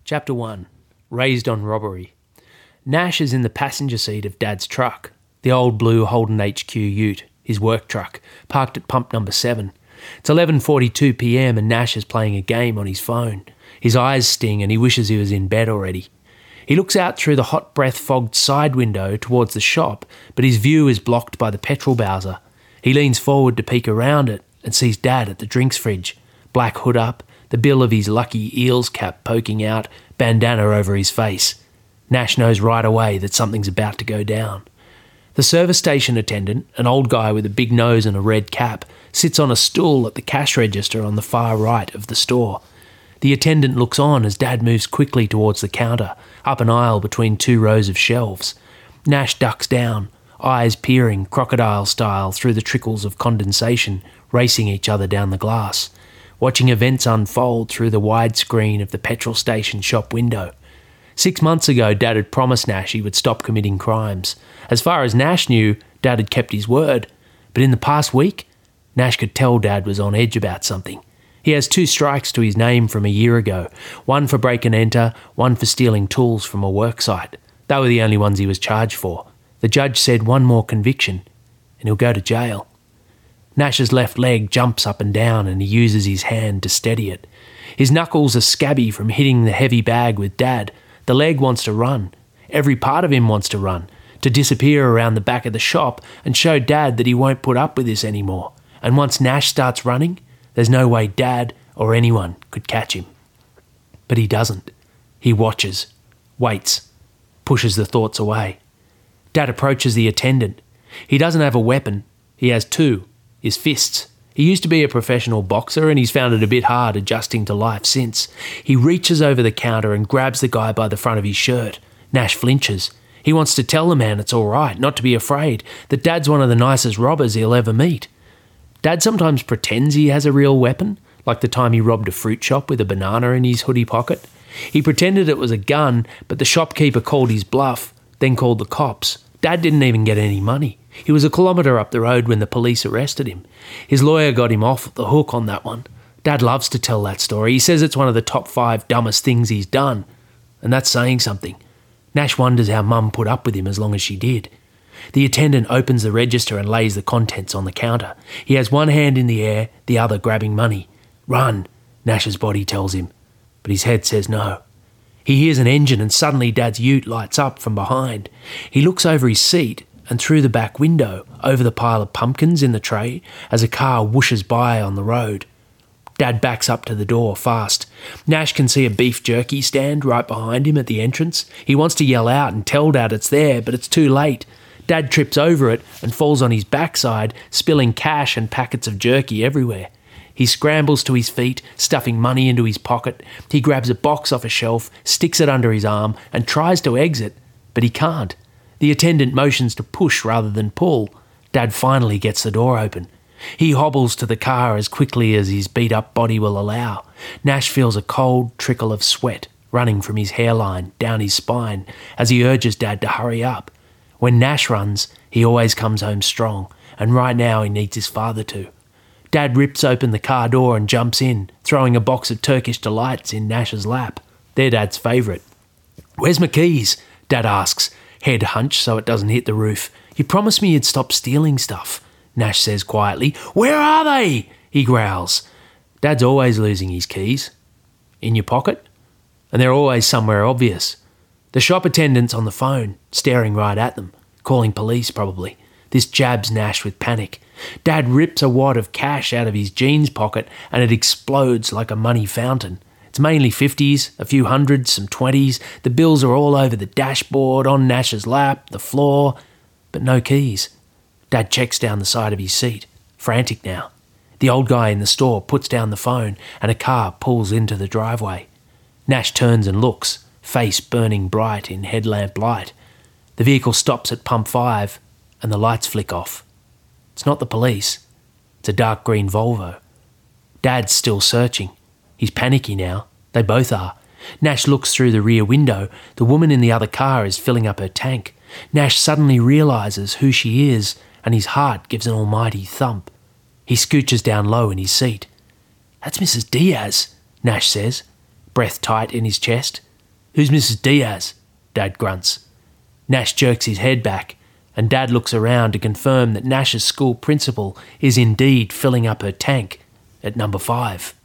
Chapter 1. Raised on Robbery. Nash is in the passenger seat of Dad's truck, the old blue Holden HQ ute, his work truck, parked at pump number 7. It's 11:42 p.m. and Nash is playing a game on his phone. His eyes sting and he wishes he was in bed already. He looks out through the hot breath-fogged side window towards the shop, but his view is blocked by the petrol bowser. He leans forward to peek around it and sees Dad at the drinks fridge, black hood up, the bill of his lucky eels cap poking out, bandana over his face. Nash knows right away that something's about to go down. The service station attendant, an old guy with a big nose and a red cap, sits on a stool at the cash register on the far right of the store. The attendant looks on as Dad moves quickly towards the counter, up an aisle between 2 rows of shelves. Nash ducks down, eyes peering crocodile style through the trickles of condensation racing each other down the glass, watching events unfold through the wide screen of the petrol station shop window. 6 months ago, Dad had promised Nash he would stop committing crimes. As far as Nash knew, Dad had kept his word. But in the past week, Nash could tell Dad was on edge about something. He has 2 strikes to his name from a year ago, one for break and enter, one for stealing tools from a work site. They were the only ones he was charged for. The judge said one more conviction, and he'll go to jail. Nash's left leg jumps up and down and he uses his hand to steady it. His knuckles are scabby from hitting the heavy bag with Dad. The leg wants to run. Every part of him wants to run, to disappear around the back of the shop and show Dad that he won't put up with this anymore. And once Nash starts running, there's no way Dad or anyone could catch him. But he doesn't. He watches, waits, pushes the thoughts away. Dad approaches the attendant. He doesn't have a weapon. He has 2. His fists. He used to be a professional boxer and he's found it a bit hard adjusting to life since. He reaches over the counter and grabs the guy by the front of his shirt. Nash flinches. He wants to tell the man it's all right, not to be afraid, that Dad's one of the nicest robbers he'll ever meet. Dad sometimes pretends he has a real weapon, like the time he robbed a fruit shop with a banana in his hoodie pocket. He pretended it was a gun, but the shopkeeper called his bluff, then called the cops. Dad didn't even get any money. He was a kilometre up the road when the police arrested him. His lawyer got him off the hook on that one. Dad loves to tell that story. He says it's one of the top 5 dumbest things he's done. And that's saying something. Nash wonders how Mum put up with him as long as she did. The attendant opens the register and lays the contents on the counter. He has one hand in the air, the other grabbing money. Run, Nash's body tells him. But his head says no. He hears an engine and suddenly Dad's ute lights up from behind. He looks over his seat and through the back window, over the pile of pumpkins in the tray, as a car whooshes by on the road. Dad backs up to the door fast. Nash can see a beef jerky stand right behind him at the entrance. He wants to yell out and tell Dad it's there, but it's too late. Dad trips over it and falls on his backside, spilling cash and packets of jerky everywhere. He scrambles to his feet, stuffing money into his pocket. He grabs a box off a shelf, sticks it under his arm, and tries to exit, but he can't. The attendant motions to push rather than pull. Dad finally gets the door open. He hobbles to the car as quickly as his beat-up body will allow. Nash feels a cold trickle of sweat running from his hairline down his spine as he urges Dad to hurry up. When Nash runs, he always comes home strong, and right now he needs his father to. Dad rips open the car door and jumps in, throwing a box of Turkish delights in Nash's lap. They're Dad's favourite. "Where's my keys?" Dad asks, head hunched so it doesn't hit the roof. "You promised me you'd stop stealing stuff," Nash says quietly. "Where are they?" he growls. Dad's always losing his keys. "In your pocket?" And they're always somewhere obvious. The shop attendant's on the phone, staring right at them, calling police probably. This jabs Nash with panic. Dad rips a wad of cash out of his jeans pocket and it explodes like a money fountain. It's mainly 50s, a few hundreds, some 20s. The bills are all over the dashboard, on Nash's lap, the floor, but no keys. Dad checks down the side of his seat, frantic now. The old guy in the store puts down the phone and a car pulls into the driveway. Nash turns and looks, face burning bright in headlamp light. The vehicle stops at pump 5 and the lights flick off. It's not the police. It's a dark green Volvo. Dad's still searching. He's panicky now. They both are. Nash looks through the rear window. The woman in the other car is filling up her tank. Nash suddenly realises who she is and his heart gives an almighty thump. He scooches down low in his seat. "That's Mrs. Diaz," Nash says, breath tight in his chest. Who's Mrs. Diaz? Dad grunts. Nash jerks his head back, and Dad looks around to confirm that Nash's school principal is indeed filling up her tank at number 5.